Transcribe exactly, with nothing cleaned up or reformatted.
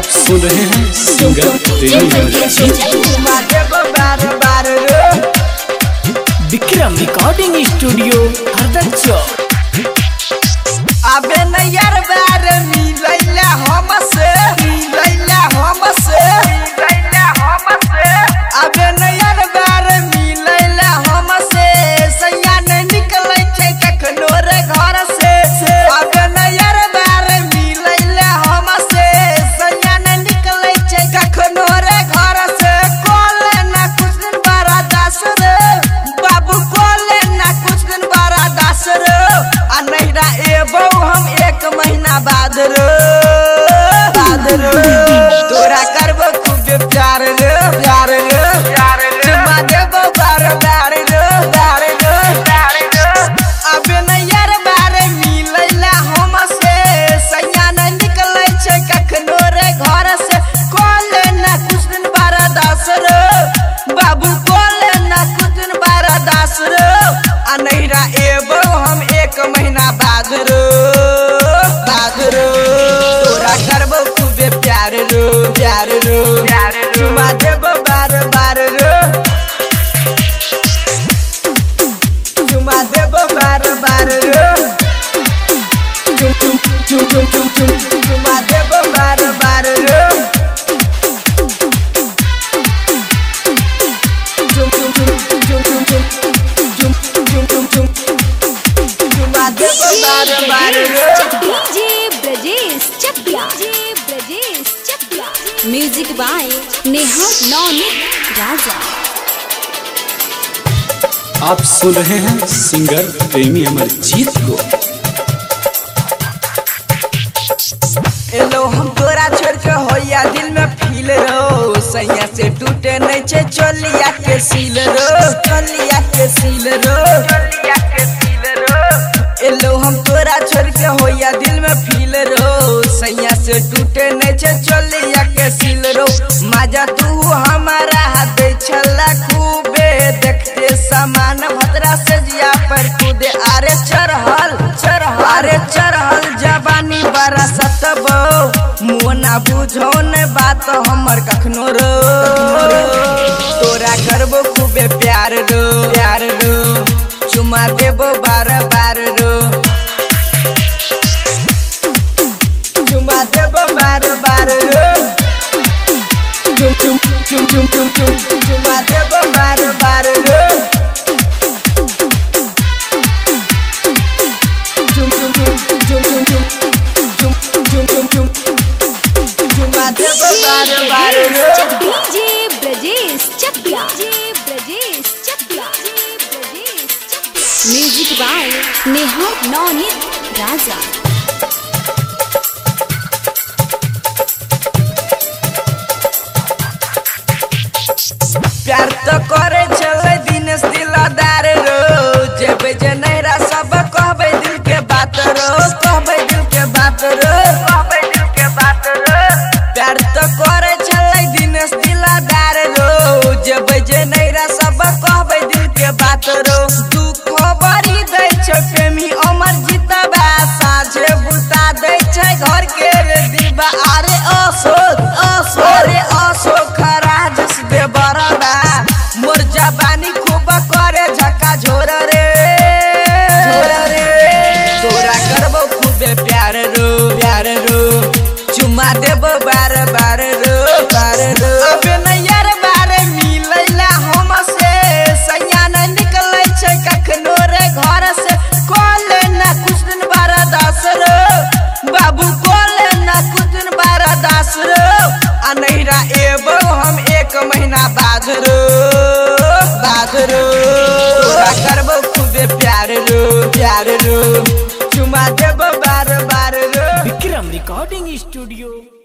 आप सुन रहे हैं सिंगर विक्रम रिकॉर्डिंग स्टूडियो हरदच्चो। अबे नैयर बार मिलैला हमसे मिलैला हमसे मिलैला हमसे अबे नैयर बार मिलैला हमसे सैया नहीं निकलै छै कखनो रे घर से। अबे नैयर बार मिलैला हमसे सैया नहीं निकलै छै कखनो रे घर से। कोले ना कुछ दिन बड़ा दास रे बाबू, कोले ना कुछ दिन बड़ा दास रे आ नैरा एबो हम एक महीना बाद रो बाद रो तोरा करबो खूब प्यार रो प्यार रो प्यार रो चुमा देबो बार बार रो बार रो बार रो। अबे नैयर बार मिलैला हमसे सैया नहीं निकलै छै कखनो रे घर से। कोले ना कुछ दिन बड़ा दास रो बाबू, कोले ना कुछ दिन बड़ा दास रो आ नैरा एबो हम एक महीना बाद रो बाद रो तोरा करबो खूबे प्यार रो प्यार रो प्यार रो चुमा देबो बार बार रो चुमा देबो बार बार रो चुम चुम चुम चुम चुम चुम चुमा देबो बार बार रो चुम चुम चुम चुम चुम चुम चुम चुम चुम चुमा देबो बार बार रो। DJ Brajesh Chakiya DJ Brajesh Chakiya music by Neha Naunit Raja. आप सुन रहे हैं सिंगर प्रेमी अमरजीत को। एलो हम तोरा छोड़ के होया दिल में फील रो सैया से टूटे नहीं छे चोलिया के सील रो चोलिया के सील रो चोलिया के सील रो। एलो हम तोरा छोड़ के होया दिल में फील रो सैया से टूटे नहीं छे चोलिया के सील रो। माजा तू हमारा हाथ छला खूबे देखते सामान भद्रा से जिया पर कूदे आरे चढ़ल चढ़ल आरे चढ़ल जवानी बड़ा सतबो मुना बुझो ने बात हमर कखनो रो तोरा करबो खूबे प्यार रो प्यार रो चुमा देबो बार बार रो चुमा देबो बार बार रो चुम चुम चुम चुम चुम चुम चुमा देबो बार बार रो चुम चुम चुम चुम चुम चुम चुम चुम चुम चुमा देबो बार बार रो। DJ Brajesh Chakiya DJ Brajesh Chakiya Brajesh Chakiya music by Neha Naunit Raja. प्यार तो करे चले दिनेश दिलदार रो जेबे जे नैरा सब कहबे दिल के बात रो कहबे दिल के बात रो कहबे दिल के बात रो। प्यार तो करे चले दिनेश दिलदार रो जेबे जे नैरा सब कहबे दिल के बात रो। दुख बड़ी दै छै प्रेमी अमरजीत बा साझे बुता दै छै घर के रे दीवा आरे अशोक अशोक अरे अशोक खराज दे बरबा मोर जवानी खूब करे झका झोर रे झोर रे तोरा करबो खूबे प्यार रो प्यार रो चुमा देबो बार बार रो बार रो। अबे नैयर बार मिलैला हमसे सैया नहीं निकलै छै कखनो रे घर से। कोले ना कुछ दिन बड़ा दास रो बाबू, कोले ना कुछ दिन बड़ा दास रो आ नैरा एबो हम एक महीना बाद रो बाद रो तोरा करबो खूबे प्यार रो प्यार रो चुमा देबो बार बार रो। Vikram recording studio